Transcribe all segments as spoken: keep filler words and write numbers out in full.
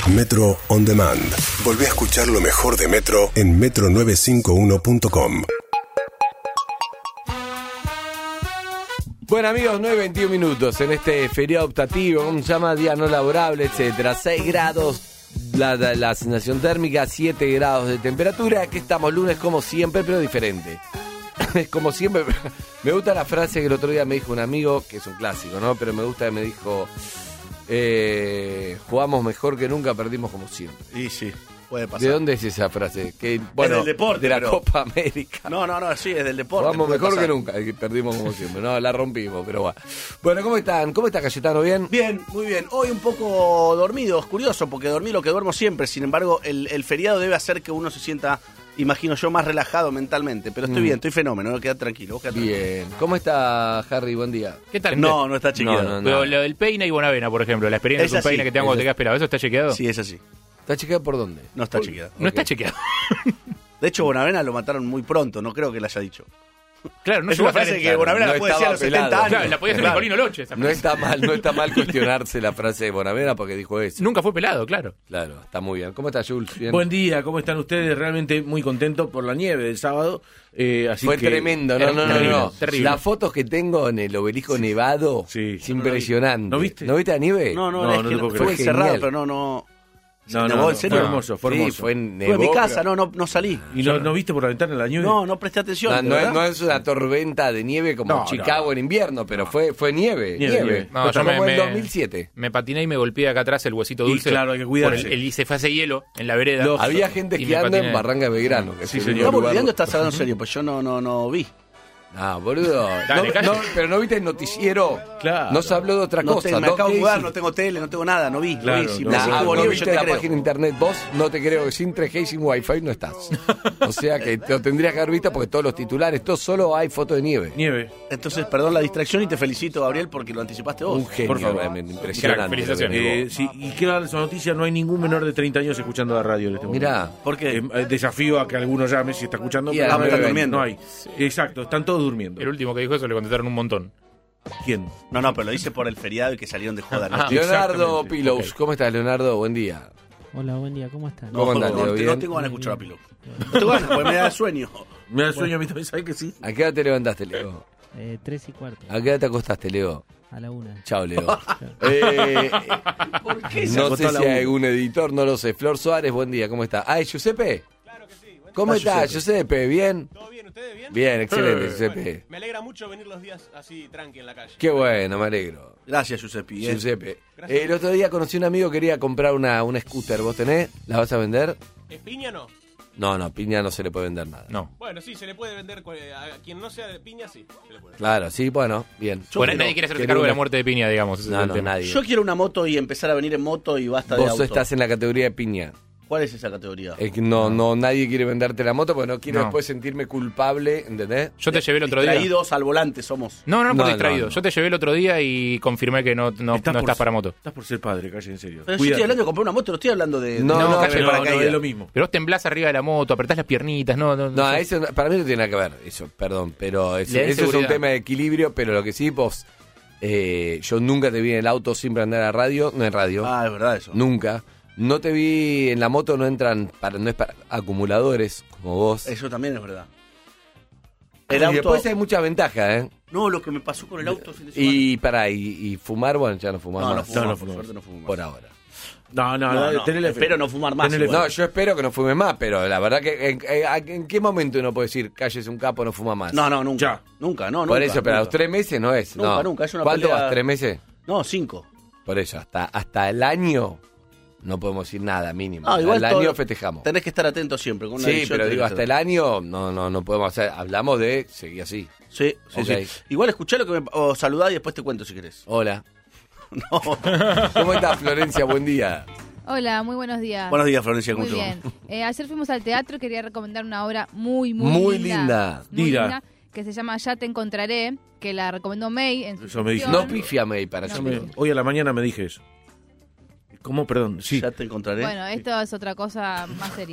Metro On Demand. Volvé a escuchar lo mejor de Metro en metro novecientos cincuenta y uno punto com. Bueno, amigos, nueve veintiuno minutos en este feriado optativo, ¿cómo se llama? Día no laborable, etcétera. seis grados la, la, la sensación térmica, siete grados de temperatura. Aquí estamos lunes como siempre, pero diferente. Es como siempre. Me gusta la frase que el otro día me dijo un amigo, que es un clásico, ¿no? Pero me gusta que me dijo, eh, jugamos mejor que nunca, perdimos como siempre. Y sí, puede pasar. ¿De dónde es esa frase? Que, bueno, es del deporte. De la pero... Copa América. No, no, no, sí, es del deporte. Jugamos mejor pasar. que nunca, y perdimos como siempre. No, la rompimos, pero va. Bueno, ¿cómo están? ¿Cómo está Cayetano? ¿Bien? Bien, muy bien. Hoy un poco dormido, es curioso, porque dormí lo que duermo siempre. Sin embargo, el, el feriado debe hacer que uno se sienta, imagino yo, más relajado mentalmente. Pero estoy Mm. bien, estoy fenómeno, no queda tranquilo. Vos quedá tranquilo. Bien. ¿Cómo está Harry? Buen día. ¿Qué tal? No, no está chequeado. No, no, no. Pero lo del peine y Bonavena, por ejemplo, la experiencia Es de un así, peine que te hago cuando es te quedas pelado, ¿eso está chequeado? Sí, es así. ¿Está chequeado por dónde? No está chequeado. No está chequeado. De hecho, Bonavena lo mataron muy pronto, no creo que lo haya dicho. Claro, no es se una va a frase que calentar. Bonavena no la puede decir a los estaba setenta pelado. años. Claro, la podía hacer Claro. Nicolino Loche. esa No frase. está mal, no está mal cuestionarse la frase de Bonavena porque dijo eso. Nunca fue pelado, claro. Claro, está muy bien. ¿Cómo está Jules? Bien. Buen día, ¿cómo están ustedes? Realmente muy contento por la nieve del sábado. Eh, así Fue que, tremendo, no, no, no, Terrible, no. terrible. Las fotos que tengo en el obelisco nevado, Sí. es impresionante. ¿No viste? ¿No viste la nieve? No, no, No, es no que te puedo fue creer. encerrado, Genial. pero no, no. No, ¿Se no, nevó no, en serio? fue hermoso, fue Sí, hermoso. fue Estuve nevó, en mi casa, pero- no, no, no salí. ¿Y no, no viste por la ventana la nieve? No, no presté atención. No, de no es, verdad. no es una tormenta de nieve como No, Chicago no. en invierno, pero fue, fue nieve. Nieve, Nieve. nieve. No, Fue yo me- como en me- dos mil siete. Me patiné y me golpeé acá atrás el huesito Y dulce. claro, hay que por cuidarse. el, el- y se fue hace hielo en la vereda. Los- Había gente Y me esquiando en patiné. Barranca de Belgrano. Que Sí, es el señor. único Estamos lugar- olvidando, estás hablando en serio, pues yo no, no, no vi. Ah, boludo. Dale, No, calle. no, pero no viste el noticiero. Claro. No se habló de otra No cosa. te- me Doc acabo de Casey. mudar, no tengo tele, no tengo nada, no vi. Claro, no vi. Si no. me Nah, decís que no hubo nieve, viste yo te la creo. página de internet, vos no te creo que sin tres G y sin Wi-Fi no estás. O sea que te lo tendrías que haber visto porque todos los titulares, todo solo hay fotos de nieve. Nieve. Entonces, perdón la distracción y te felicito, Gabriel, porque lo anticipaste vos. Un genio, Por favor. realmente, impresionante. Crack, felicitaciones. Eh, sí, y quiero darles una noticia, no hay ningún menor de treinta años escuchando la radio en este momento. Mirá, ¿Por qué? Eh, desafío a que alguno llame si está escuchando. Y pero a no, ver, están durmiendo. no hay. Exacto, están todos durmiendo. El último que dijo eso le contestaron un montón. ¿Quién? No, no, pero lo hice por el feriado y que salieron de joda. ¿no? Ah, Leonardo exactamente. Pillows. ¿Cómo estás, Leonardo? Buen día. Hola, buen día, ¿cómo están? ¿Cómo no, andás, no, Leo? no, ¿Bien? tengo ganas de escuchar a Pilo. No tengo ganas, porque me da sueño. Me da sueño a mí también, ¿sabes que sí? ¿A qué hora te levantaste, Leo? Eh, tres y cuarto, ¿A qué hora te acostaste, Leo? a la una. Chao, Leo. eh, ¿Por qué se no acostó sé a la si hay una? algún editor, no lo sé. Flor Suárez, buen día, ¿cómo está? Ah, ¿es Giuseppe? Claro que sí. Buen ¿Cómo Ah, estás, Giuseppe? ¿Bien? ¿Todo bien? ¿Ustedes bien? Bien, excelente, Eh, Giuseppe. Bueno, me alegra mucho venir los días así tranqui en la calle. Qué bueno, me alegro. Gracias, Giuseppe. eh. Giuseppe. Gracias. Eh, el otro día conocí a un amigo que quería comprar una, una scooter. ¿Vos tenés? ¿La vas a vender? ¿Es piña no? No, no, piña no se le puede vender nada. No. Bueno, sí, se le puede vender cu- a quien no sea de piña, sí, se le puede. Claro, sí, bueno, bien. Yo Bueno, quiero- nadie quiere hacerse quiero cargo de una- la muerte de Piña, digamos. ese es No, el no, tema. nadie. Yo quiero una moto y empezar a venir en moto y basta de Vos auto. estás en la categoría de piña. ¿Cuál es esa categoría? Es que no, no, nadie quiere venderte la moto porque no quiero No. después sentirme culpable, ¿entendés? Yo te llevé el otro día. Distraídos al volante somos. No, no, no, por No, distraído. no, no. Yo te llevé el otro día y confirmé que no, no, no por estás ser- para moto. Estás por ser padre, calle, en serio. Pero yo Cuídate. estoy hablando de comprar una moto, no estoy hablando de... No, de no, calle pero no, paracaídas. no, es lo mismo. Pero vos temblás arriba de la moto, apretás las piernitas, no, no. No, sé. eso no- para mí no tiene nada que ver, eso, perdón, pero es- Le da eso es un inseguridad. tema de equilibrio, pero lo que sí, vos, eh, yo nunca te vi en el auto sin prender la radio, no en radio, Ah, es verdad eso. nunca. No te vi en la moto, no entran, para, no es para acumuladores como vos. Eso también es verdad. Y El auto... después hay mucha ventaja, ¿eh? No, lo que me pasó con el auto el fin de semana. Y para, y, y fumar, bueno, ya no fumás No, no más. fumo, no por fumo. suerte no fumo más. Por ahora. No, no, No, no, no, tenele fe. espero no fumar más Tenele igual. No, yo espero que no fume más, pero la verdad que en, en- ¿en qué momento uno puede decir, cállese un capo, no fuma más? No, no, nunca. Ya. Nunca, no, Por nunca. eso, pero a los nunca. tres meses no es. Nunca, no. nunca, es una ¿Cuánto pelea- vas? ¿Tres meses? No, cinco. Por eso, hasta, hasta el año no podemos decir nada, mínimo. Ah, igual al todo- año festejamos. Tenés que estar atento siempre. Con una Sí, adicción pero tenés digo, que hasta el estar- año no, no, no podemos hacer. Hablamos de seguir así. Sí, sí, Ok. sí. Igual escuchá lo que me... O saludá y después te cuento si querés. Hola. No. ¿Cómo estás, Florencia? Buen día. Hola, muy buenos días. Buenos días, Florencia. ¿Cómo Muy te va? bien. Eh, ayer fuimos al teatro, quería recomendar una obra muy, muy, Muy linda. linda. Muy Diga. linda, que se llama Ya te encontraré, que la recomendó May en su Eso me dijo. sección. No pífiame para No, eso. Me- Hoy a la mañana me dije eso. ¿Cómo? Perdón. Sí. Ya te encontraré. Bueno, esto es otra cosa más seria.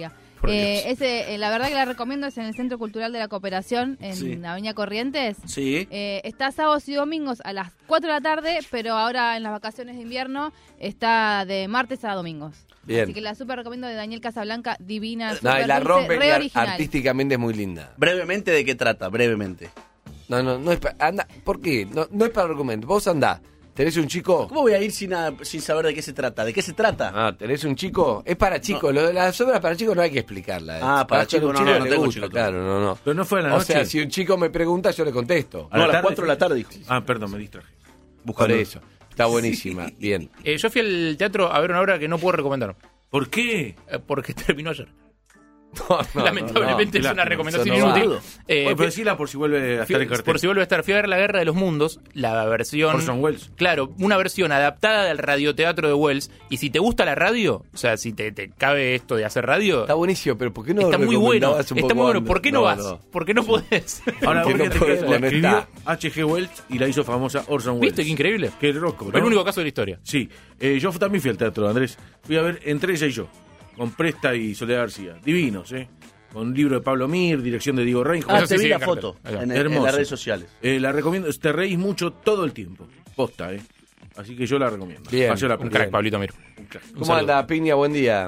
Por Eh, Dios. ese, eh, la verdad que la recomiendo, es en el Centro Cultural de la Cooperación, en Sí. Avenida Corrientes. Sí. Eh, está sábados y domingos a las cuatro de la tarde, pero ahora en las vacaciones de invierno está de martes a domingos. Bien. Así que la super recomiendo, de Daniel Casablanca, divina, No, super y la dulce, rompe, re y ar- original. artísticamente es muy linda. Brevemente, ¿de qué trata? Brevemente. No, no, no es para... Anda, ¿por qué? No, no es para argumentos. Vos andá. ¿Tenés un chico? ¿Cómo voy a ir sin, a- sin saber de qué se trata? ¿De qué se trata? Ah, ¿tenés un chico? Es para chicos. Lo de las obras para chicos no hay que explicarla. Ah, para Capaz que a un chicos no, no, no le tengo gusta, chicos claro, no, no. Pero no fue a la O noche. sea, si un chico me pregunta, yo le contesto. ¿A No, la a las tarde? cuatro de la tarde, dijo. Ah, perdón, me distraje. Por eso. Está buenísima. Bien. Eh, yo fui al teatro a ver una obra que no puedo recomendar. ¿Por qué? eh, Porque terminó ayer. No, no, Lamentablemente no, es no. una recomendación Eso no inútil. va. Eh, Bueno, pero fui- decila por si vuelve a estar en fui- cartel. por si vuelve a estar. Fui a ver La Guerra de los Mundos, la versión... Orson Welles. Claro, una versión adaptada del radioteatro de Wells. Y si te gusta la radio, o sea, si te, te cabe esto de hacer radio, Está buenísimo, pero ¿por qué no está muy bueno. recomendabas un Está poco muy bueno. antes? ¿Por qué no, No, vas? no. ¿Por qué no podés? Ahora, ¿Por qué fíjate no que podés la conectar? escribió H G. Wells y la hizo famosa Orson Welles. ¿Viste qué increíble? Qué loco, Fue el ¿no? único caso de la historia. Sí, eh, yo también fui al teatro, Andrés. Fui a ver Entre ella y yo, con Presta y Soledad García. Divinos, ¿eh? Con un libro de Pablo Mir, dirección de Diego Reinhold. Ah, Eso te sí vi sigue la en cartel. foto Ahí va. en, en Hermoso. las redes sociales. Eh, la recomiendo, te reís mucho todo el tiempo. Posta, ¿eh? Así que yo la recomiendo. Bien, Paseo la Un pena. crack, Pablito Mir. Un crack. ¿Cómo saludo. anda, Piña? Buen día.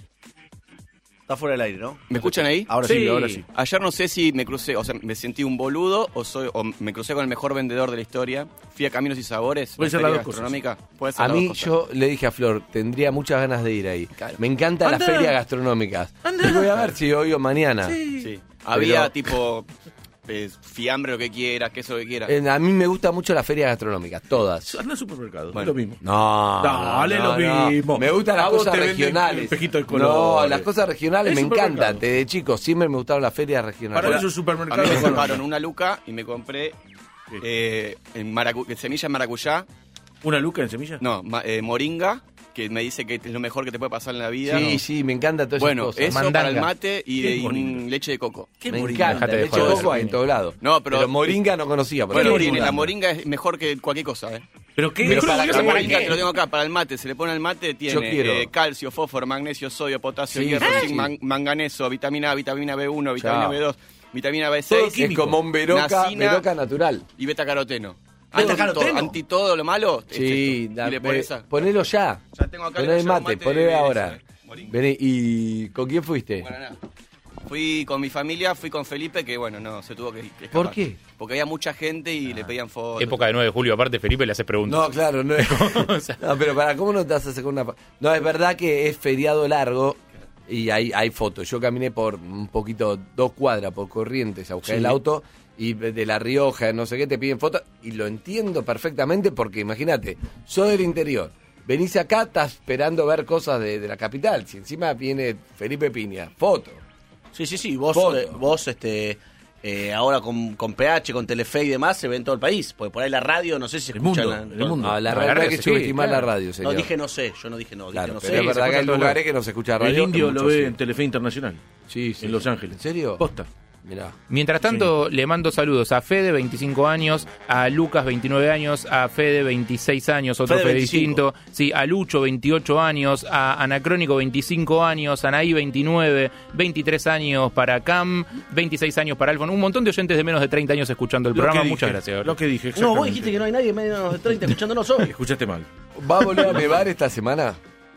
Está fuera del aire, ¿no? ¿Me escuchan ahí? Ahora sí, Sí. ahora sí. Ayer no sé si me crucé, o sea, me sentí un boludo o soy o me crucé con el mejor vendedor de la historia. Fui a Caminos y Sabores, Puede la ser las feria dos cosas. gastronómica. Puede ser A las mí, dos cosas. yo le dije a Flor, tendría muchas ganas de ir ahí. Claro. Me encantan las Anda. ferias gastronómicas. Anda. Y voy a ver si hoy o mañana. Sí. Había tipo eh, fiambre, lo que quieras, queso, lo que quieras. Eh, a mí me gustan mucho las ferias gastronómicas, todas. Anda al supermercado, Bueno. es lo mismo. No, Dale, no, lo no. mismo. Me gustan las A vos cosas te venden regionales. espejito de No, colores. las cosas regionales El me encantan. supermercado. Desde chico siempre me gustaron las ferias regionales. Para eso el A supermercado. mí me es sacaron una luca y me compré ¿Qué? eh, en maracu semillas de maracuyá, ¿Una luca en semilla? no, ma- eh, moringa, que me dice que es lo mejor que te puede pasar en la vida. Sí, sí, me encanta todas Bueno, esas cosas. eso Mandanga. para el mate y, ¿Qué de- es y moringa? un leche de coco. ¿Qué me moringa? encanta. Dejate de Leche de joder. coco hay en todos lados. No, pero- moringa no conocía. Por Bueno, ejemplo. tiene, moringa? la moringa es mejor que cualquier cosa, ¿eh? ¿Pero qué? Pero ¿Cómo para que la se La moringa? moringa, te lo tengo acá, para el mate, se le pone al mate, Yo tiene quiero. eh, calcio, fósforo, magnesio, sodio, potasio, Sí, hierro, sí. zinc, man- manganeso, vitamina A, vitamina B uno, vitamina Chao. B dos, vitamina B Todo seis Es químico. como un veroca, Nacina. veroca natural. y beta-caroteno. ¿Beta Anti, todo, caroteno? anti todo lo malo, es Sí, esto. da- y le ve- pones a... ponelo ya. Ya tengo acá Poné el el mate, mate poné de ahora. eso, eh, moringa. Vení, ¿y con quién fuiste? Bueno, nada. Fui con mi familia, fui con Felipe, que bueno, no, se tuvo que, que escapar. ¿Por qué? Porque había mucha gente y le pedían fotos. Época de nueve de julio, aparte, Felipe le hace preguntas. No, claro, no es. No, pero para, ¿cómo no te vas a sacar una.? No, es verdad que es feriado largo y hay, hay fotos. Yo caminé por un poquito, dos cuadras por Corrientes a buscar Sí. el auto y de La Rioja, no sé qué, te piden fotos y lo entiendo perfectamente porque imagínate, soy del interior. Venís acá, estás esperando ver cosas de, de la capital. Si encima viene Felipe Piña, foto. Sí, sí, sí. Vos, Foto. eh, vos este, eh, ahora con, con P H, con Telefe y demás, se ve en todo el país. Porque por ahí la radio, no sé si se El escucha mundo, en el mundo. No, la No, la verdad radio que sí, subestimar claro. la radio, señor. No, dije no sé, yo no dije no, Claro, dije no pero sé. es verdad se que hay escucha en lugares todos que no se escucha radio. El indio en lo muchos ve sí. en Telefe Internacional, Sí, sí. en Los Ángeles. ¿En serio? Posta. Mirá. Mientras tanto, le mando saludos a Fede, veinticinco años, a Lucas, veintinueve años, a Fede, veintiséis años, otro Fede, Fede, veinticinco. distinto, sí, a Lucho, veintiocho años, a Anacrónico, veinticinco años, a Anaí, veintinueve, veintitrés años para Cam, veintiséis años para Alfon, un montón de oyentes de menos de treinta años escuchando el Lo programa, que muchas dije, gracias. Lo que dije, No, exactamente. vos dijiste que no hay nadie menos de treinta escuchándonos hoy. Escuchaste mal. ¿Va a volver a nevar esta semana?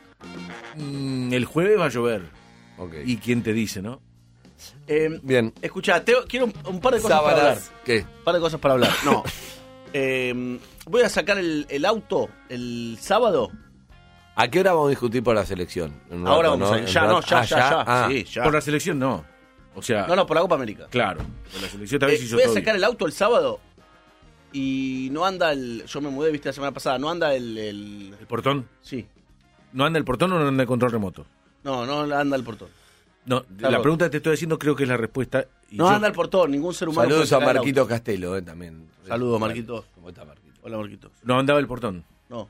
Mm, el jueves va a llover. Ok. ¿Y quién te dice, no? Eh, Bien. escuchá, te- quiero un, un par de cosas para hablar. Sábanas. ¿Qué? Un par de cosas para hablar. No. Eh, voy a sacar el, el auto el sábado. ¿A qué hora vamos a discutir por la selección? En un Ahora rato, vamos a En Ya, un no, rato. ya, Ah, ya, ya. Ah. Sí, ya. Por la selección no. O sea, No, no, por la Copa América. claro. Por la selección tal vez Eh, hizo voy a todo sacar bien. el auto el sábado y no anda el. Yo me mudé, viste, la semana pasada. No anda el. el ¿El portón? sí. ¿No anda el portón o no anda el control remoto? No, no anda el portón. No, Claro. la pregunta que te estoy haciendo creo que es la respuesta. y No yo- anda el portón, ningún ser humano. Saludos puede a sacar el Marquito auto. Castelo, eh, también. Saludos, Marquito. ¿Cómo está, Marquito? Hola, Marquitos. No andaba el portón. No.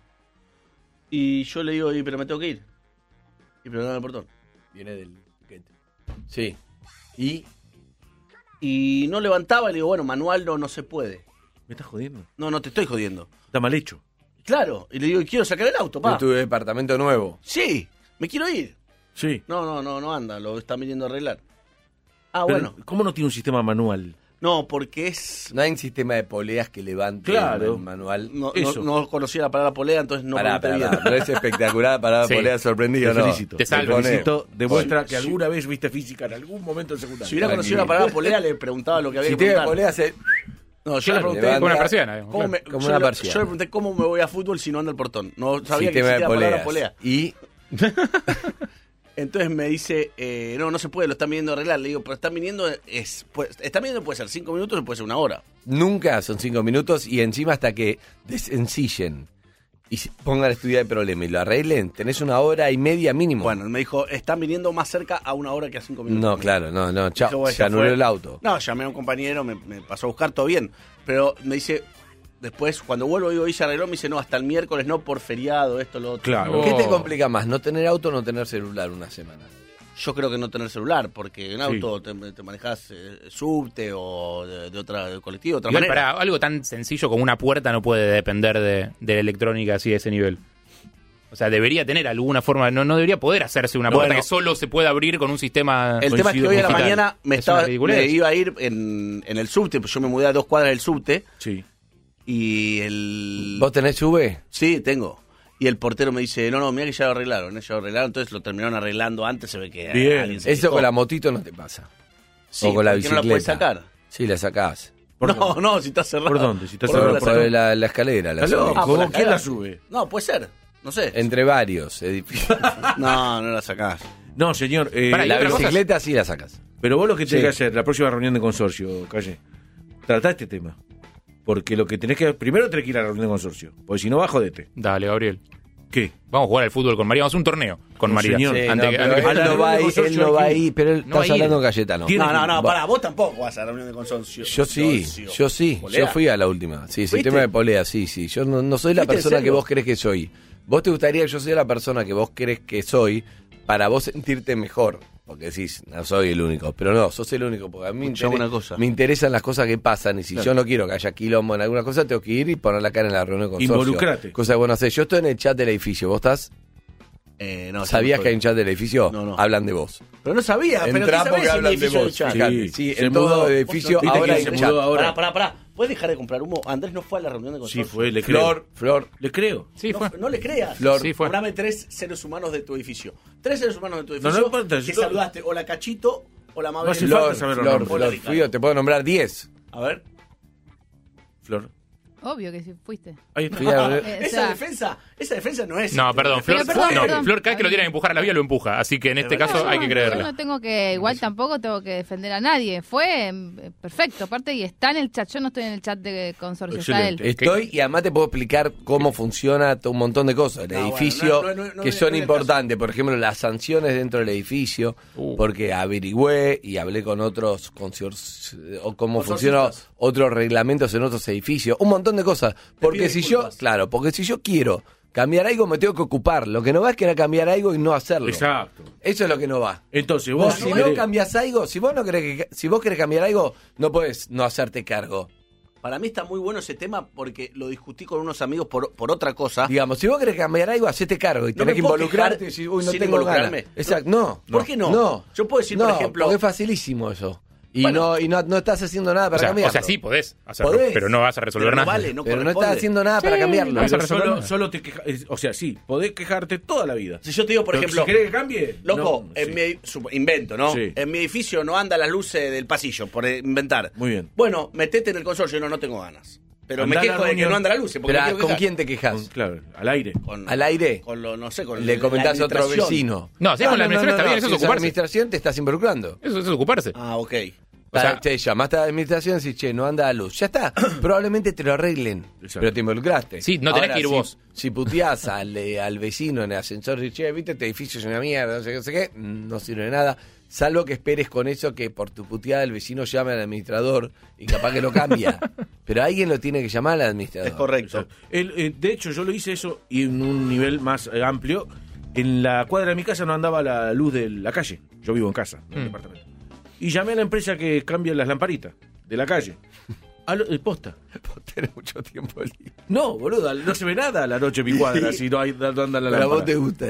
Y yo le digo, y pero me tengo que ir. Y pero no anda el portón. Viene del piquete. Sí. ¿Y? Y no levantaba y le digo, bueno, manual no, no se puede. ¿Me estás jodiendo? No, no te estoy jodiendo. Está mal hecho. Claro. Y le digo, quiero sacar el auto, pa. ¿En tu departamento nuevo? Sí, me quiero ir. Sí. No, no, no, no anda, lo están viniendo a arreglar. Ah, Pero, bueno. ¿cómo no tiene un sistema manual? No, porque es... No hay un sistema de poleas que levante Claro. el manual. No, no, Eso. no conocía la palabra polea, entonces no Pará, pregunté pará, bien. pará, no es espectacular la palabra Sí. polea sorprendido, Te no. felicito. Te salvo. Te felicito. Demuestra Sí. que alguna vez viste física en algún momento del secundario. Si hubiera conocido la palabra polea, le preguntaba lo que había Si que tiene preguntar. polea, se... No, yo Claro, le pregunté... levanta- Con una persiana, digamos, ¿cómo claro. me- Como yo una le- persiana. Yo le pregunté cómo me voy a fútbol si no anda el portón. No sabía que sistema existía de la palabra poleas. polea. Y Entonces me dice, eh, no, no se puede, lo están viniendo a arreglar. Le digo, pero están viniendo, es, pues, están viniendo puede ser cinco minutos o puede ser una hora. nunca son cinco minutos y encima hasta que desencillen y se pongan a estudiar el problema y lo arreglen, tenés una hora y media mínimo. Bueno, me dijo, están viniendo más cerca a una hora que a cinco minutos. No, claro, no, no, Dije, chao, bueno, se ya anuló fue. el auto. No, llamé a un compañero, me, me pasó a buscar, todo bien. Pero me dice, después, cuando vuelvo, digo, y se arregló, me dice, no, hasta el miércoles, no, por feriado, esto, lo otro. Claro. ¿Qué te Oh. complica más, no tener auto o no tener celular una semana? Yo creo que no tener celular, porque en Sí. auto te, te manejas eh, subte o de, de otra de colectivo, de otra Igual manera. para algo tan sencillo como una puerta no puede depender de, de la electrónica así de ese nivel. O sea, debería tener alguna forma, no, no debería poder hacerse una puerta Bueno. que solo se pueda abrir con un sistema. El tema es que hoy a la digital. mañana me, Es estaba, una ridiculez. me iba a ir en, en el subte, pues yo me mudé a dos cuadras del subte Sí. y el... ¿Vos tenés V? Sí, tengo. Y el portero me dice, no, no, mira que ya lo arreglaron, ¿eh? ya lo arreglaron, entonces lo terminaron arreglando antes, se ve que Bien. alguien se Eso fijó. con la motito no te pasa. Sí, o con la ¿por qué bicicleta. no la puedes sacar? Sí, la sacás. ¿Por No, dónde? no, si está cerrado. ¿Por dónde? Si está ¿Por cerrado, dónde Por, la por sacás? la, la escalera. La ¿Estás subís. loco? Ah, por la ¿Quién la escalera. sube? No, puede ser, no sé. Entre varios edificios. No, no la sacás. No, señor. eh, Pará, y la otra cosa- bicicleta sí la sacas. Pero vos lo que tenés Sí. que hacer, la próxima reunión de consorcio, Calle, tratá este tema. Porque lo que tenés que... Primero tenés que ir a la reunión de consorcio. Porque si no, va, jodete. Dale, Gabriel. ¿Qué? Vamos a jugar al fútbol con María. Vamos a hacer un torneo con No, María. señor. Sí, Antes no, que- pero antes que- él a la no va reunión ahí, de él no va consorcio ahí, pero él No va estás a ir. hablando con Cayetano. Tiene- No, no, no, Va- para vos tampoco vas a la reunión de consorcio. Yo sí, Consorcio. yo sí, Polea. yo fui a la última. Sí, sí, ¿Fuiste? tema de polea, sí, sí. Yo no, no soy la ¿Fuiste en persona que serio? vos crees que soy. Vos te gustaría que yo sea la persona que vos crees que soy para vos sentirte mejor. Porque decís, no soy el único. Pero no, sos el único. Porque a mí me, Escuchame inter- una cosa. me interesan las cosas que pasan. Y si Claro. yo no quiero que haya quilombo en alguna cosa, tengo que ir y poner la cara en la reunión de consorcio. Involucrate. Cosa que vos no hacés. Yo estoy en el chat del edificio. ¿Vos estás? Eh, no, ¿Sabías yo no que hay un estoy. chat del edificio? No, no. Hablan de vos. Pero no sabía, pero ¿qué Entrá sabés porque si el hablan de edificio vos. del chat? Fíjate, Sí, sí, se en todo mudó. el edificio Viste ahora que hay se un mudó chat. ahora. Pará, pará, pará. ¿Puedes dejar de comprar humo? Andrés no fue a la reunión de Sí, consorcio. fue, le creo. Flor, Flor, Le creo. Sí, no, fue. no le creas. Flor. Sí, fue. Nombrame tres seres humanos de tu edificio. Tres seres humanos de tu No, edificio no importa, que yo- saludaste. O la Cachito o la Mabel. hace Flor, falta saber los Flor, nombres. Flor, Hola, fui Ricardo. yo, te puedo nombrar diez. A ver. Flor. Obvio que sí fuiste. Ahí está. Fui a- Eh, o Esa sea- defensa, esa defensa no es. No, perdón, Flor, Pero perdón, no, perdón. Flor cada vez que lo tiene que empujar a la vía lo empuja. Así que en este verdad. caso hay que Yo creerla. no tengo que, igual tampoco tengo que defender a nadie. Fue eh, perfecto, aparte y está en el chat. Yo no estoy en el chat de consorcio, está él. Excelente. Estoy y además te puedo explicar cómo funciona todo un montón de cosas. El No, edificio, bueno, no, no, no, que no, son no es el importantes. Por ejemplo, las sanciones dentro del edificio, Uh. porque averigüé y hablé con otros consorci- o cómo funcionan Consorcistas. otros reglamentos en otros edificios. Un montón de cosas. Porque pide si yo, disculpas. claro, porque si yo quiero cambiar algo, me tengo que ocupar. Lo que no va es querer cambiar algo y no hacerlo. Exacto. Eso es lo que no va. Entonces, Vos, vos si si no querés- cambias algo, si vos no querés que, si vos querés cambiar algo, no puedes no hacerte cargo. Para mí está muy bueno ese tema porque lo discutí con unos amigos por, por otra cosa. Digamos, si vos querés cambiar algo, hacete cargo y No tenés me que puedo involucrarte y quejar decir, uy, no sin tengo ganas. involucrarme. Exacto, no. ¿Por qué no? No. Yo puedo decir, no, por ejemplo- porque es facilísimo eso. Y, Bueno. no, y no, no estás haciendo nada O para sea, cambiarlo. o sea, sí podés hacerlo, Podés. pero no vas a resolver Pero no nada. vale, no Pero no corresponde. estás haciendo nada para Sí, cambiarlo. vas a Pero resolver solo, nada. solo te quejas. O sea, sí, podés quejarte toda la vida. Si yo te digo, por Pero ejemplo, si querés que cambie. loco, no, en sí. mi sup- invento, ¿no? Sí. En mi edificio no andan las luces del pasillo, por eh, inventar. Muy bien. Bueno, metete en el consorcio, no, no tengo ganas. Pero Andá me a la quejo de que reunión. no anda la luz. Porque Pero, me quiero ¿con quejar. quién te quejas? Con- claro, al aire. Con- ¿Al aire? Con lo, no sé, con Le la- comentás la a otro administración. vecino. No, si es con la administración está bien, eso si es es ocuparse. administración te estás involucrando. Eso, eso es ocuparse. Ah, ok. O sea- O sea, te llamaste a la administración y decís, che, no anda la luz. Ya está. Probablemente te lo arreglen. Exacto. Pero te involucraste. Sí, no tenés Ahora, que ir si- vos. Si puteás al, eh, al vecino en el ascensor y che, viste, este edificio es una mierda, no sé qué, no sé qué, no sirve de nada. Salvo que esperes con eso que por tu puteada el vecino llame al administrador y capaz que lo cambia. Pero alguien lo tiene que llamar al administrador. Es correcto. Exacto. El, eh, de hecho, yo lo hice eso y en un nivel más eh, amplio. En la cuadra de mi casa no andaba la luz de la calle. Yo vivo en casa, en el Mm. departamento. Y llamé a la empresa que cambia las lamparitas de la calle. A lo- eh, posta. Vos tenés mucho tiempo libre. No, boludo, no se ve nada a la noche en mi cuadra si no, hay, no anda la Pero a vos lámpara. te gusta eso.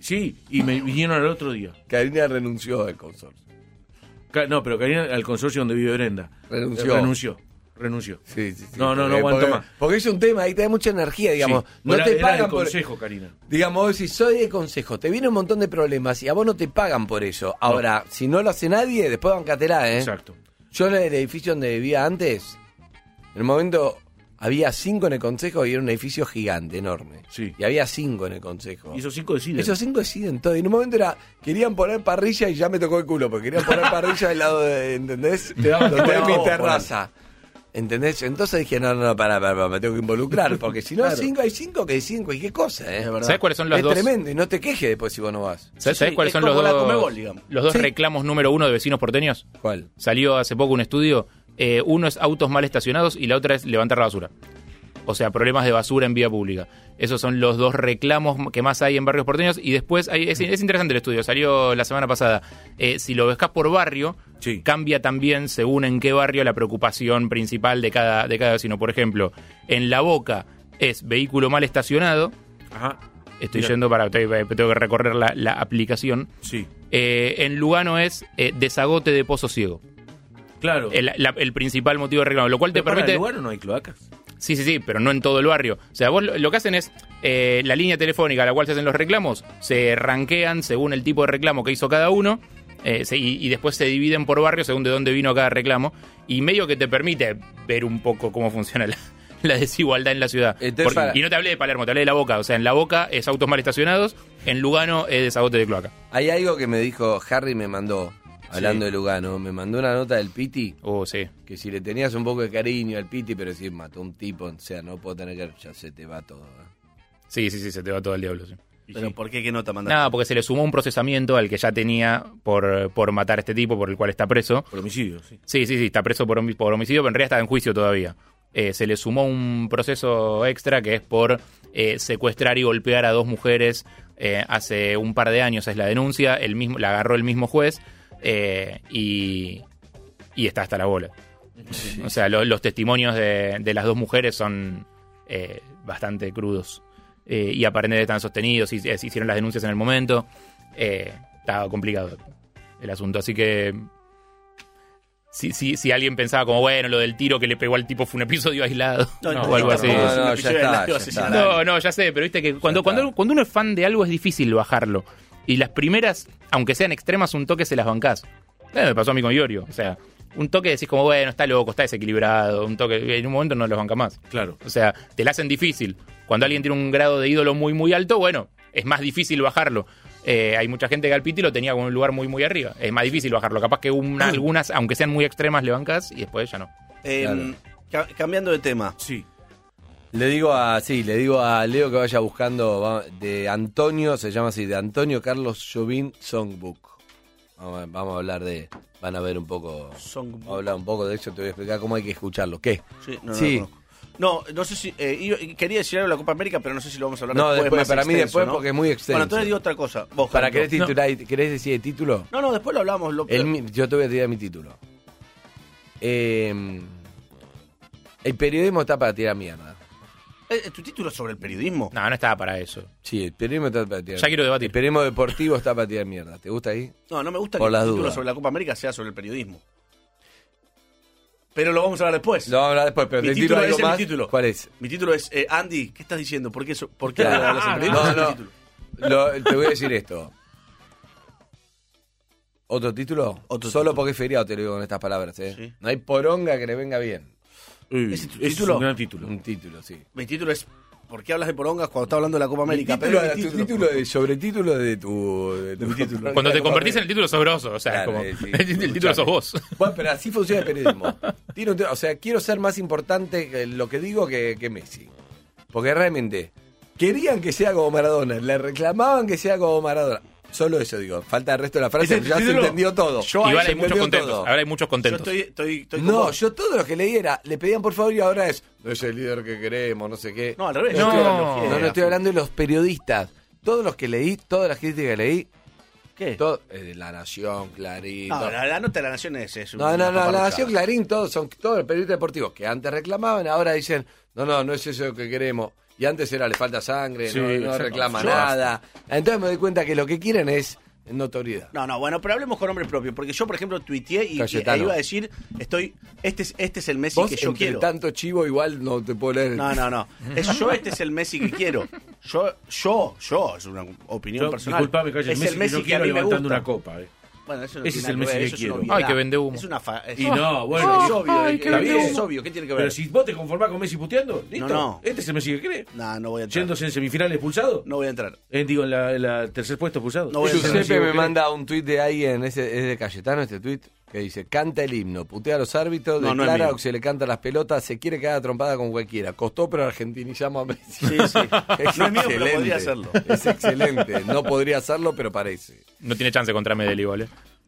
Sí, y me vinieron al otro día. Karina renunció al consorcio. Ca- No, pero Karina al consorcio donde vive Brenda. Renunció. Renunció. Renunció. Sí, sí, sí. No, no, no Porque- aguanto porque- más. Porque es un tema, ahí te da mucha energía, digamos. Sí. No Era- te era pagan el por... consejo, Karina. Digamos, vos decís, soy de consejo, te viene un montón de problemas y a vos no te pagan por eso. Ahora, si no lo hace nadie, después bancatela, ¿eh? Exacto. Yo en el edificio donde vivía antes, en el momento había cinco en el consejo y era un edificio gigante, enorme. Sí. Y había cinco en el consejo. Y esos cinco deciden. Esos cinco deciden todo. Y en un momento era, querían poner parrilla y ya me tocó el culo, porque querían poner parrilla al lado de, ¿entendés? Te daban- Donde te es daban mi vos, terraza. ¿Entendés? Entonces dije, no, no, no, pará, pará, pará, me tengo que involucrar, porque si no, Claro. cinco, hay cinco que deciden cualquier cosa, ¿eh? ¿Sabés cuáles son los Es dos? tremendo, y no te quejes después si vos no vas. ¿Sabés, Sí, sabés sí, cuáles es son los como la dos, Conmebol, digamos. los dos Sí. reclamos número uno de vecinos porteños? ¿Cuál? Salió hace poco un estudio. Eh, uno es autos mal estacionados y la otra es levantar la basura. O sea, problemas de basura en vía pública. Esos son los dos reclamos que más hay en barrios porteños. Y después, hay, es, es interesante el estudio, salió la semana pasada. Eh, si lo buscas por barrio, Sí. cambia también según en qué barrio la preocupación principal de cada, de cada vecino. Por ejemplo, en La Boca es vehículo mal estacionado. Ajá. Estoy Mira. yendo para, tengo que recorrer la, la aplicación. Sí. Eh, en Lugano es eh, desagote de pozo ciego. Claro. El, la- el principal motivo de reclamo, lo cual te Pero para permite... el lugar no hay cloacas. Sí, sí, sí, pero no en todo el barrio. O sea, vos lo, lo que hacen es eh, la línea telefónica a la cual se hacen los reclamos, se ranquean según el tipo de reclamo que hizo cada uno, eh, se- y, y después se dividen por barrio según de dónde vino cada reclamo, y medio que te permite ver un poco cómo funciona la, la desigualdad en la ciudad. Entonces, Porque- para- y no te hablé de Palermo, te hablé de La Boca. O sea, en La Boca es autos mal estacionados, en Lugano es desagote de cloaca. Hay algo que me dijo, Harry me mandó, hablando Sí. de Lugano, me mandó una nota del Piti, Oh, sí. que si le tenías un poco de cariño al Piti, pero si mató a un tipo, o sea, no puedo tener que... Ya se te va todo. ¿eh? Sí, sí, sí, se te va todo el diablo, sí. Pero ¿por qué? ¿Qué nota mandaste? Nada, porque se le sumó un procesamiento al que ya tenía por, por matar a este tipo, por el cual está preso. Por homicidio, sí. Sí, sí, sí, está preso por, homi- por homicidio, pero en realidad está en juicio todavía. Eh, se le sumó un proceso extra que es por eh, secuestrar y golpear a dos mujeres eh, hace un par de años, es la denuncia, el mismo, la agarró el mismo juez eh, y, y está hasta la bola. O sea, lo- los testimonios de, de las dos mujeres son eh, bastante crudos. Eh, y aparentemente están sostenidos y eh, se hicieron las denuncias en el momento. Eh, estaba complicado el asunto, así que si, si, si alguien pensaba como, bueno, lo del tiro que le pegó al tipo fue un episodio aislado No, no, o algo no, así. no, No, es un no, ya episodio está, aislado, ya asesinar está. a No, alguien. no, ya sé, pero viste que cuando, está. cuando, cuando uno es fan de algo es difícil bajarlo. Y las primeras, aunque sean extremas, un toque se las bancás. Eh, me pasó a mí con Iorio. O sea, un toque decís como, bueno, está loco, está desequilibrado. Un toque, en un momento no los banca más. Claro. O sea, te la hacen difícil. Cuando alguien tiene un grado de ídolo muy, muy alto, bueno, es más difícil bajarlo. Eh, hay mucha gente que al Piti lo tenía con un lugar muy, muy arriba. Es más difícil bajarlo. Capaz que una- algunas, aunque sean muy extremas, le bancas y después ya no. Eh, ca- cambiando de tema. Sí. Le digo a, sí, le digo a Leo que vaya buscando va- de Antonio, se llama así, de Antonio Carlos Jobim Songbook. Vamos a, vamos a hablar de, van a ver un poco, Songbook. vamos a hablar un poco de eso, te voy a explicar cómo hay que escucharlo. ¿Qué? Sí, no, no, Sí. lo conozco. No, no sé si. eh, iba- quería decir algo de la Copa América, pero no sé si lo vamos a hablar No, después. después, más para mí extenso, después ¿no? porque es muy extenso. Bueno, entonces digo otra cosa. Vos, ¿Para Jairo. querés titular, querés decir el título? No, no, después lo hablamos. Lo, El mi- yo te voy a tirar mi título. Eh, el periodismo está para tirar mierda. Eh, ¿Tu título es sobre el periodismo? No, no estaba para eso. Sí, el periodismo está para tirar Ya quiero debatir. El periodismo deportivo está para tirar mierda. ¿Te gusta ahí? No, no me gusta Por que las el título dudas. sobre la Copa América sea sobre el periodismo. Pero lo vamos a hablar después. Lo vamos a hablar después, pero Mi te tiro título, algo ese es mi más. título. ¿Cuál es? Mi título es, eh, Andy, ¿qué estás diciendo? ¿Por qué, eso- por qué Claro. hablas en periodismo? No, Ese es mi no. título. Lo- te voy a decir esto. ¿Otro título? Otro Solo título. porque es feriado te lo digo con estas palabras, ¿eh? Sí. No hay poronga que le venga bien. Uy, ¿Ese es tu es título? un gran título. Un título, sí. Mi título es ¿por qué hablas de porongas cuando estás hablando de la Copa América? Mi título, Pero es mi tu título de, sobre título de tu, de tu título. Cuando te convertís en el título sos grosso, o sea, Claro, como, eh, sí. el título sos vos. Bueno, pero así funciona el periodismo. Tiene un te- o sea, quiero ser más importante que lo que digo que, que Messi. Porque realmente querían que sea como Maradona, le reclamaban que sea como Maradona. Solo eso digo, falta el resto de la frase, Ese ya se título- entendió todo. Yo Igual ahí hay muchos entendió contentos. todo. Ahora hay muchos Yo contentos. estoy, estoy, estoy con No, vos. yo todo lo que leí era, le pedían por favor y ahora es, no es el líder que queremos, no sé qué. No, al revés. No. yo estoy No, no estoy hablando de los periodistas. Todos los que leí, todas las críticas que leí, ¿Qué? Todo, eh, La Nación, Clarín. No, todo. la, la nota de la Nación es, es No, una no, no, La paparruchada. Nación, Clarín, todos son todos los periodistas deportivos que antes reclamaban, ahora dicen, no, no, no es eso lo que queremos. Y antes era le falta sangre, Sí, no, no exacto. reclama Yo- nada. Entonces me doy cuenta que lo que quieren es notoriedad. No, no, bueno, pero hablemos con nombre propio, porque yo, por ejemplo, tuiteé y, y Cayetano. iba a decir, estoy, este es, este es el Messi Vos, que yo entre quiero. tanto chivo, igual no te puedo leer. No, no, no. Es yo, este es el Messi que quiero. Yo, yo, yo, es una opinión Yo, personal. disculpame, Calle, es Messi el Messi que yo que a quiero mí me levantando gusta. una copa. Eh. Bueno, eso no Ese tiene es el nada Messi ver, que eso es quiero. una obviedad. Ay, que vende humo. Es una fa es, Y no, bueno, es y- obvio, ay, es, que es vende humo. obvio. ¿Qué tiene que ver? Pero si vos te conformás con Messi puteando, listo. No, no. Este es el Messi que cree. No, no voy a entrar. Yéndose en semifinales expulsado. No voy a entrar. Eh, digo, en la, en la tercer puesto expulsado. No voy a Ese es el entrar. Messi Giuseppe que me cree. manda un tuit de alguien, ese es de Cayetano este tuit, que dice, canta el himno, putea a los árbitros, No, no es declara mío. que se le canta las pelotas, se quiere quedar trompada con cualquiera. Costó, pero argentinizamos a Messi. Sí, sí. Es No es mío, pero excelente. podría hacerlo. Es excelente. No podría hacerlo, pero parece. No tiene chance contra Medellín, ¿vale?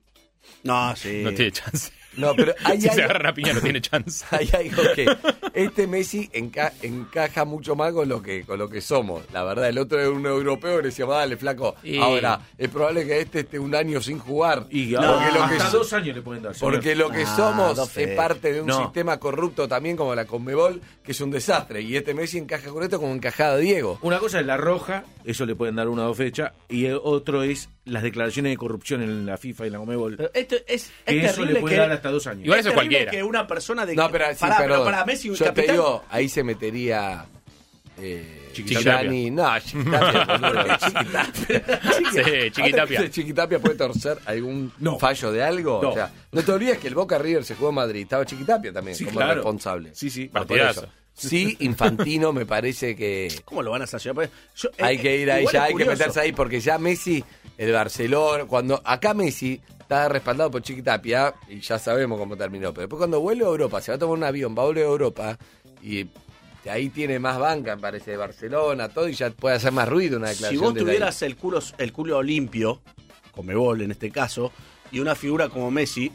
No, sí. No tiene chance. No, pero hay Si se algo, agarra a piña no tiene chance. hay algo que este Messi enca- encaja mucho más con lo que con lo que somos. La verdad, el otro es un europeo que le decía, dale, flaco. Y- Ahora, es probable que este esté un año sin jugar. Y No, ahora, porque lo que hasta so- dos años le pueden dar. señor. Porque lo que Ah, somos no es fe. parte de un No. sistema corrupto también como la Conmebol, que es un desastre. Y este Messi encaja con esto como encajado Diego. Una cosa es la roja, eso le pueden dar una o dos fechas, y el otro es las declaraciones de corrupción en la FIFA y la Conmebol. Pero esto es, es Que eso terrible le puede que, dar hasta dos años. Igual es eso es terrible cualquiera. que una persona de No, pero, sí, Pará, pero perdón. para Messi un Yo capitán. te digo, ahí se metería eh, Chiquitapia. Gianni. No, Chiquitapia. boludo. Chiquitapia. Sí, Chiquitapia. ¿Ahora Chiquitapia puede torcer algún No. fallo de algo? No. O sea, no te olvides que el Boca River se jugó en Madrid. Estaba Chiquitapia también Sí, como claro. responsable. Sí, sí. No, por Partidazo. eso. Sí, Infantino me parece que ¿Cómo lo van a sancionar? Pues, yo- hay eh, que ir ahí, igual ya es hay que curioso. meterse ahí porque ya Messi, el Barcelona, cuando acá Messi está respaldado por Chiquitapia y ya sabemos cómo terminó, pero después cuando vuelve a Europa, se va a tomar un avión, va a volver a Europa y de ahí tiene más banca, me parece, de Barcelona, todo y ya puede hacer más ruido una Si declaración. vos desde tuvieras el culo, el culo limpio, Conmebol en este caso, y una figura como Messi,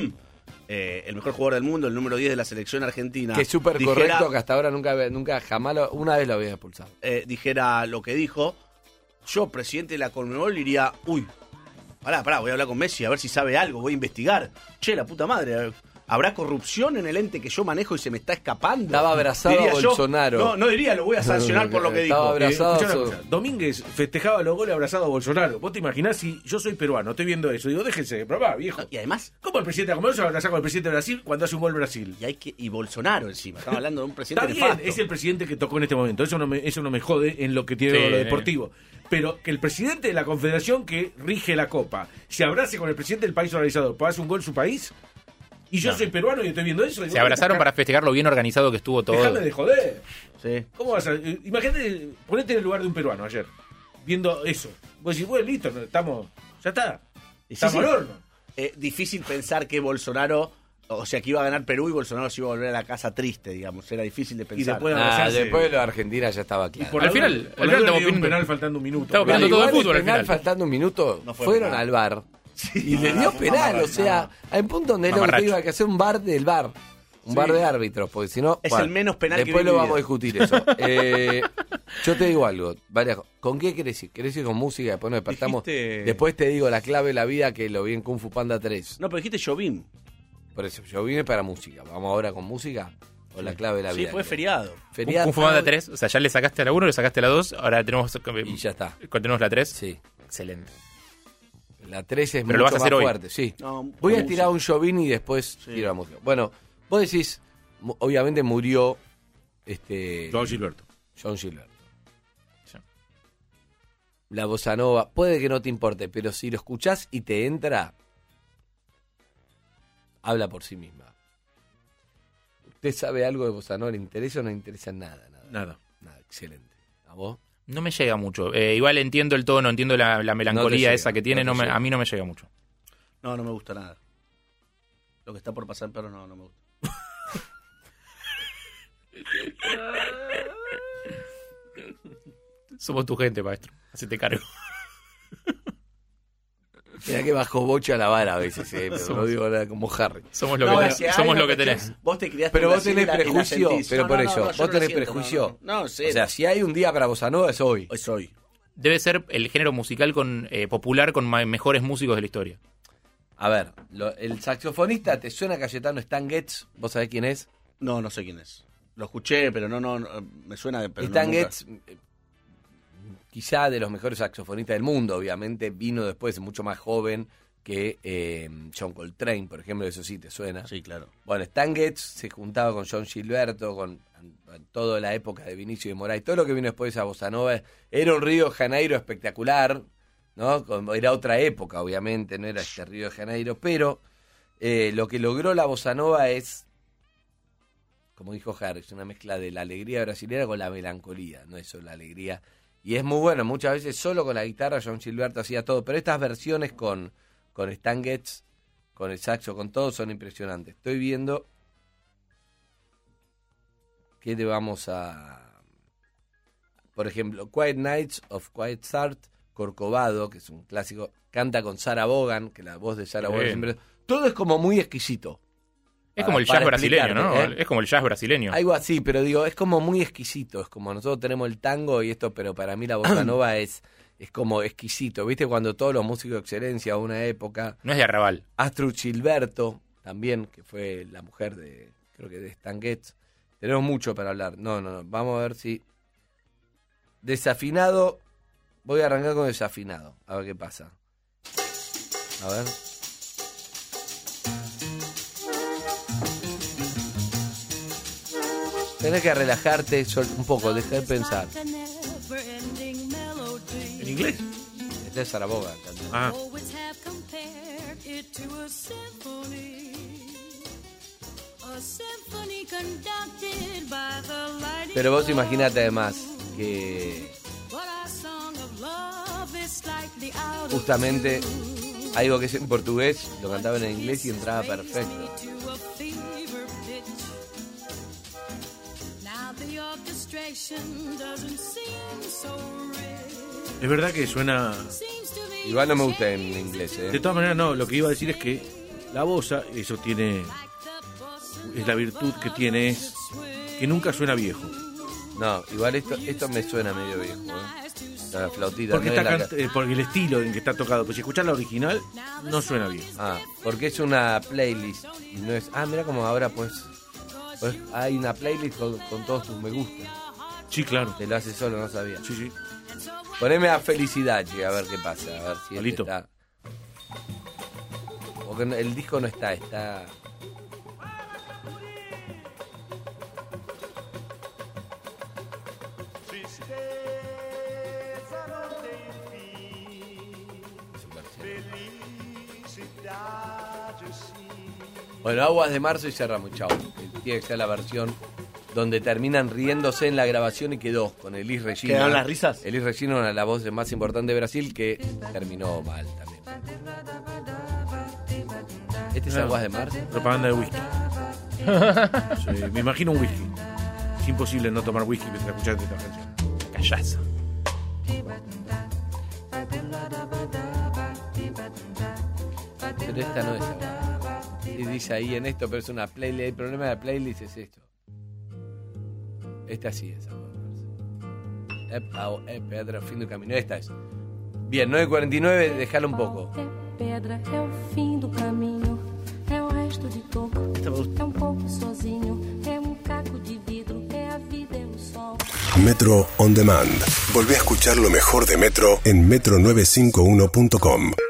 eh, el mejor jugador del mundo, el número diez de la selección argentina, ahí, que es súper dijera- correcto, que hasta ahora nunca, nunca jamás, lo- una vez lo había expulsado. eh, dijera lo que dijo, yo, presidente de la Conmebol, diría, uy, pará, pará, voy a hablar con Messi, a ver si sabe algo, voy a investigar. Che, la puta madre, ¿habrá corrupción en el ente que yo manejo y se me está escapando? Estaba abrazado Diría a yo. Bolsonaro. No, no diría, lo voy a sancionar por lo que Estaba dijo. abrazado. Eh, escuchá una Abrazado. cosa, Domínguez festejaba los goles abrazado a Bolsonaro. ¿Vos te imaginás si yo soy peruano, estoy viendo eso? Digo, déjense de probar, viejo. Y además, ¿Cómo el presidente de la Conmebol se va a abrazar con el presidente de Brasil cuando hace un gol Brasil? y hay que y Bolsonaro encima, estamos hablando de un presidente Está bien, nefasto. es el presidente que tocó en este momento. Eso no me, eso no me jode en lo que tiene Sí, lo eh. deportivo. Pero que el presidente de la confederación que rige la Copa se abrace con el presidente del país organizador para hacer un gol en su país. Y yo No. soy peruano y estoy viendo eso. y Se digo, abrazaron "Deja- para festejar lo bien organizado que estuvo todo. Dejame de joder. Sí. ¿Cómo vas a.? eh, Imagínate, ponete en el lugar de un peruano ayer, viendo eso. Vos decís, bueno, listo, no, estamos. Ya está. Y sí, Estamos sí. al horno. Eh, difícil pensar que Bolsonaro, o sea, que iba a ganar Perú y Bolsonaro se iba a volver a la casa triste, digamos. Era difícil de pensar. después- Ah, abrazarse. después de lo de Argentina ya estaba Y claro. por Al la final- duda- al por la final duda estamos le dio un viendo- penal faltando un minuto. Estamos Pero viendo todo igual el fútbol el al penal final. faltando un minuto, No fue fueron penal. al bar y le no, dio no, penal, no, o sea, hay un punto donde es lo que te Mamarracho. digo, hay que hacer un bar del bar, un Sí. bar de árbitros, porque si no, Es bueno, el menos penal que después vi en lo mi vamos a vida. discutir eso. Eh, yo te digo algo, varias cosas. ¿Con qué querés ir? ¿Querés ir con música? Después nos despertamos. Dijiste- Después te digo la clave de la vida que lo vi en Kung Fu Panda tres. No, pero dijiste Jovín. Por eso, yo vine para música. ¿Vamos ahora con música? ¿O la clave de la Sí, vida? fue feriado. Feriado. Un fumada tres, o sea, ya le sacaste a la uno, le sacaste a la dos, ahora tenemos, Y ya está. tenemos la tres. Sí. Excelente. La tres es Pero lo mucho vas a hacer más hoy. fuerte, sí. No, Voy a con tirar un Jovín y después Sí. tiro la música. Bueno, vos decís, mu- obviamente murió este Joao Gilberto. John Gilberto. Sí. La bossa nova, puede que no te importe, pero si lo escuchás y te entra, habla por sí misma. ¿Usted sabe algo de bossa nova? ¿Le interesa o no le interesa nada? Nada. Nada. Nada, excelente. ¿A vos? No me llega mucho. Eh, igual entiendo el tono, entiendo la, la melancolía llega, esa que tiene, no no te me- llega. a mí no me llega mucho. No, no me gusta nada. Lo que está por pasar, pero no, no me gusta. Somos tu gente, maestro. Hacete cargo. Mira que bajo bocha la vara a veces, eh, pero no Somos- digo nada como Harry. Somos lo No, que, es que te- hay somos una lo que cuestión- tenés. Vos te criaste Pero en vos Brasil tenés y la- y la prejuicio, sentís. pero No, por no, eso, no, yo vos no la tenés siento, prejuicio. No, no, no sé. O sea, si hay un día para bossa nova es hoy. es hoy. debe ser el género musical con eh, popular con ma- mejores músicos de la historia. A ver, lo- el saxofonista, ¿te suena Cayetano Stan Getz? ¿Vos sabés quién es? No, no sé quién es. Lo escuché, pero no, no, no, me suena de... Pero Stan no, nunca. Getz, eh, quizá de los mejores saxofonistas del mundo, obviamente, vino después, mucho más joven que eh, John Coltrane, por ejemplo, eso sí te suena. Sí, claro. Bueno, Stan Getz se juntaba con John Gilberto, con en toda la época de Vinicio de Moraes, todo lo que vino después de esa bossa nova, era un Río de Janeiro espectacular, ¿no? Como era otra época, obviamente, no era este Río de Janeiro, pero eh, lo que logró la bossa nova es, como dijo Harris, una mezcla de la alegría brasileña con la melancolía, no es solo la alegría. Y es muy bueno, muchas veces solo con la guitarra John Gilberto hacía todo, pero estas versiones con, con Stan Getz, con el saxo, con todo, son impresionantes. Estoy viendo que te vamos a... Por ejemplo, Quiet Nights of Quiet Start, Corcovado, que es un clásico, canta con Sarah Vaughan, que la voz de Sarah Vaughan siempre... Todo es como muy exquisito. Es Para- como el para jazz brasileño, explicarte, ¿no? ¿eh? Es como el jazz brasileño. Algo así, pero digo, es como muy exquisito. Es como nosotros tenemos el tango y esto, pero para mí la bossa nova es, es como exquisito. ¿Viste? Cuando todos los músicos de excelencia de una época... No es de arrabal. Astrud Gilberto, también, que fue la mujer de, creo que de Stan Getz. Tenemos mucho para hablar. No, no, no. Vamos a ver si... Desafinado. Voy a arrancar con desafinado. A ver qué pasa. A ver. Tenés que relajarte sol- un poco, dejar de pensar. ¿En inglés? Este es Sarah Vaughan. Ah. Pero vos imaginate además que justamente algo que es en portugués lo cantaban en inglés y entraba perfecto. Es verdad que suena... Igual no me gusta en inglés, ¿eh? De todas maneras, no, lo que iba a decir es que la bossa, eso tiene... Es la virtud que tiene, es que nunca suena viejo. No, igual esto esto me suena medio viejo, ¿eh? La flautita. Porque, no está es la cant- eh, porque el estilo en que está tocado. Pues si escuchás la original, no suena bien. Ah, porque es una playlist y no es... Ah, mira como ahora pues, pues hay una playlist con, con todos tus me gusta. Sí, claro. Te lo hace solo, no sabía. Sí, sí. Poneme a Felicidad, che, a ver qué pasa, a ver si este Palito. está. Porque no- el disco no está, está... Bueno, Aguas de Marzo y cerramos, chao. Tiene que ser la versión donde terminan riéndose en la grabación y quedó con Elis Regina. ¿Quedaron las risas? Elis Regina, una de las voces más importantes de Brasil, que terminó mal también. ¿Este es Ah, Aguas de Marzo? Propaganda de whisky. Sí, me imagino un whisky. Es imposible no tomar whisky mientras escuchas esta canción. Callaza. Pero esta no es Aguas. Y dice ahí en esto, pero es una playlist. El problema de la playlist es esto. Esta sí es Aguas de Marzo. Epa, o- eh, Pedra, fin del camino. Esta es. Bien, nueve cuarenta y nueve, déjalo un poco. Pedra é o fim do caminho, é o resto de toco, é um pouco sozinho, é um caco de vidro, é a vida, é o sol. Metro On Demand. Volvé a escuchar lo mejor de Metro en metro novecientos cincuenta y uno punto com.